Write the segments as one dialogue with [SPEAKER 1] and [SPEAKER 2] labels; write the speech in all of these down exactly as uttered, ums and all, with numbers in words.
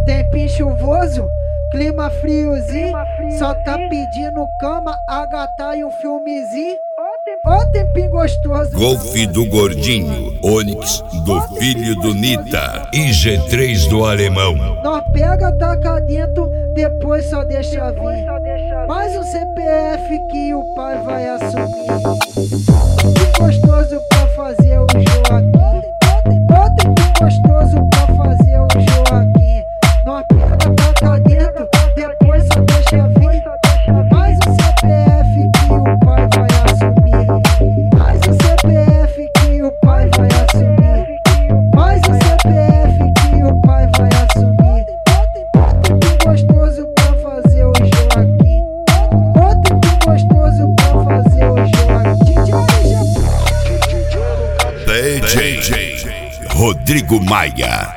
[SPEAKER 1] Tempinho chuvoso, clima friozinho, só tá pedindo cama, a gata e um filmezinho. Ó tempinho gostoso.
[SPEAKER 2] Golf do Gordinho, Onix do filho do Nita e G três do Alemão.
[SPEAKER 1] Nós pega, taca dentro, depois só deixa vir. Mais um C P F que o pai vai assumir. Que gostoso pra fazer o Joaquim. Ó tempinho gostoso pra fazer o Joaquim. Nós pega, taca dentro, depois só deixa vir. Mais um C P F que o pai vai assumir. Mais um C P F que o pai vai assumir. Mais um C P F que o pai vai assumir. Outro gostoso pra fazer o Joaquim. Outro gostoso pra fazer o Joaquim.
[SPEAKER 2] D J Rodrigo Maia.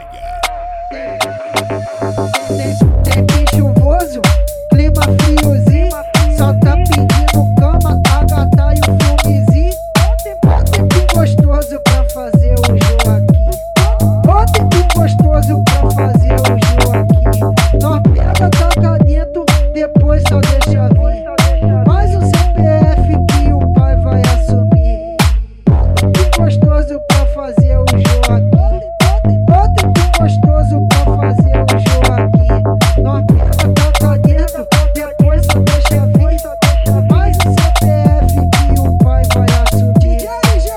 [SPEAKER 1] Tempinho chuvoso, clima friozinho, só tá pedindo cama, a gata e um filmezinho. Ó tempinho gostoso pra fazer o Joaquim. Ó tempinho gostoso pra fazer o Joaquim. Nós pega, taca dentro, depois só deixa vir. Mais um C P F que o pai vai assumir. Que gostoso pra fazer o Joaquim. Ó tempinho gostoso pra fazer o Joaquim. Nós pega, taca dentro, depois só deixa vir. Mais um C P F que o pai vai assumir.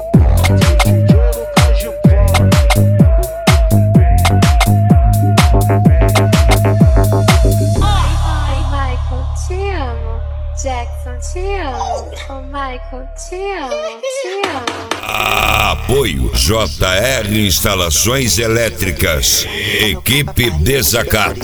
[SPEAKER 3] Oi, Michael, te amo. Jackson, te amo. Oh, Michael, te amo, te amo.
[SPEAKER 2] Apoio J R Instalações Elétricas. Equipe Desacato.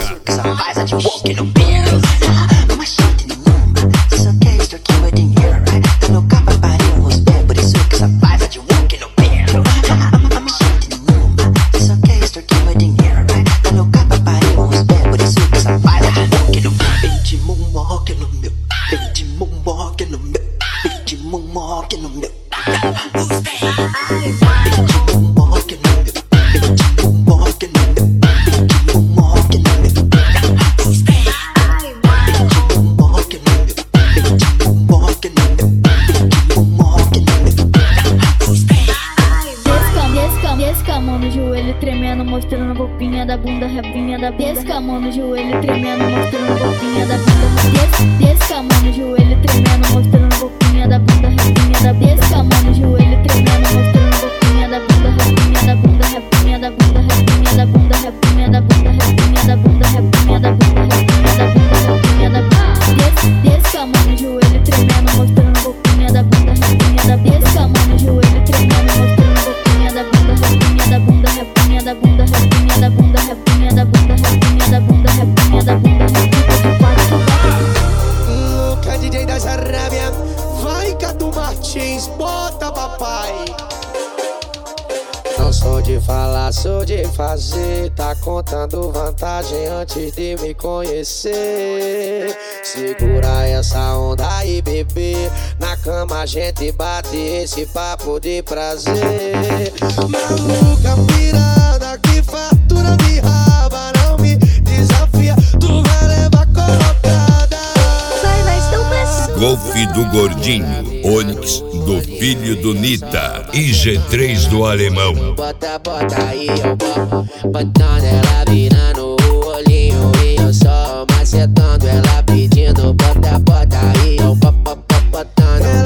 [SPEAKER 4] Descamou no joelho tremendo, mostrando a bobinha da bunda, rabinha da bunda. Descamou no joelho tremendo, mostrando a bobinha da bunda. Descamou no joelho tremendo, mostrando a bobinha da bunda, rabinha da bunda. Descamou no joelho tremendo, mostrando a bobinha da bunda, rabinha da bunda, rabinha da bunda, rabinha da bunda, rabinha da bunda, rabinha da bunda, rabinha da bunda, rabinha da bunda, rabinha da bunda. Descamou no joelho tremendo, mostrando a bobinha da bunda, rabinha da bunda. Descamou no joelho tremendo, mostrando a bobinha da bunda, rabinha da bunda, rabinha da bunda, rabinha da bunda, rabinha da bunda, rabinha da bunda, rabinha da bunda,
[SPEAKER 5] Louca D J da Arábia, vai Cadu Martins, bota papai. Não sou de falar, sou de fazer. Tá contando vantagem antes de me conhecer. Segura essa onda aí, bebê. Na cama a gente bate esse papo de prazer. Maluca pirada que fatura me raba. Não me desafia, tu vai levar colocada.
[SPEAKER 3] Vai, vai, estão passando.
[SPEAKER 2] Golf do Gordinho, Onix do filho do Nita e G três do Alemão.
[SPEAKER 5] Bota, bota aí, eu boto. Botando ela virando o olhinho e eu só macetando ela pedindo. Bota, bota aí, eu boto, botando.